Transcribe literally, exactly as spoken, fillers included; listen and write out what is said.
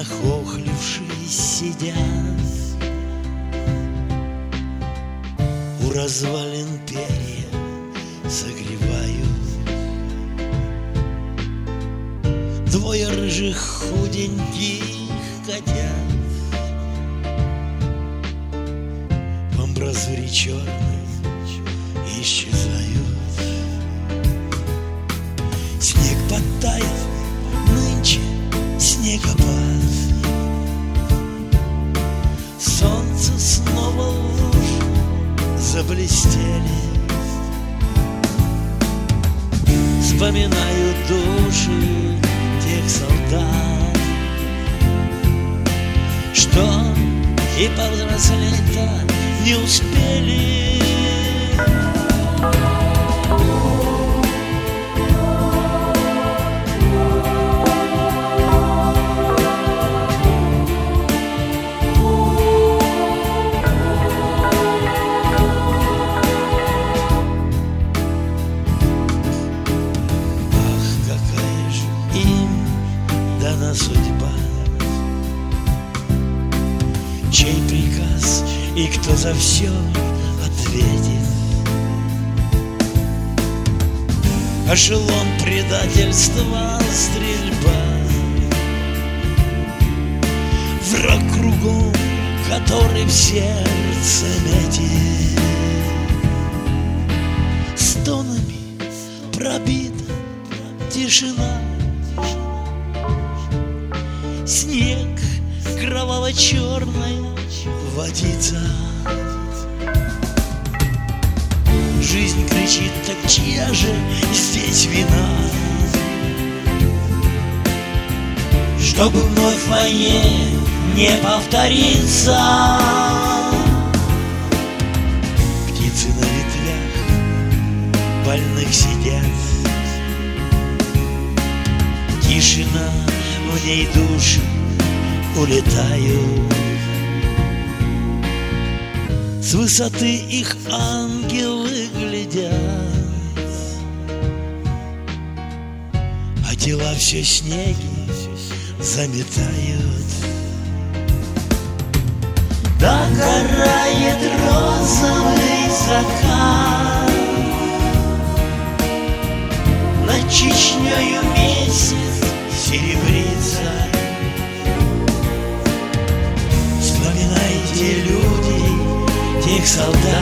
нахохлившись сидят, у развалин перья согревают. Двое рыжих худеньких котят в амбразуре черной исчезают. Снег подтаял, нынче снегопад. Солнце снова лужи заблестели. Вспоминаю души тех солдат, что и повзрослеть-то не успели. Судьба, чей приказ и кто за все ответит? Эшелон предательства, стрельба, враг кругом, который в сердце метит. Стонами пробита тишина. Снег кроваво-черная водица. Жизнь кричит, так чья же здесь вина? Чтобы вновь войне не повториться. Птицы на ветвях больных сидят. Тишина, в ней души улетают. С высоты их ангелы глядят, а тела все снеги заметают. Догорает розовый закат, над Чечнёю месяц серебрится. Вспоминайте, люди, тех солдат,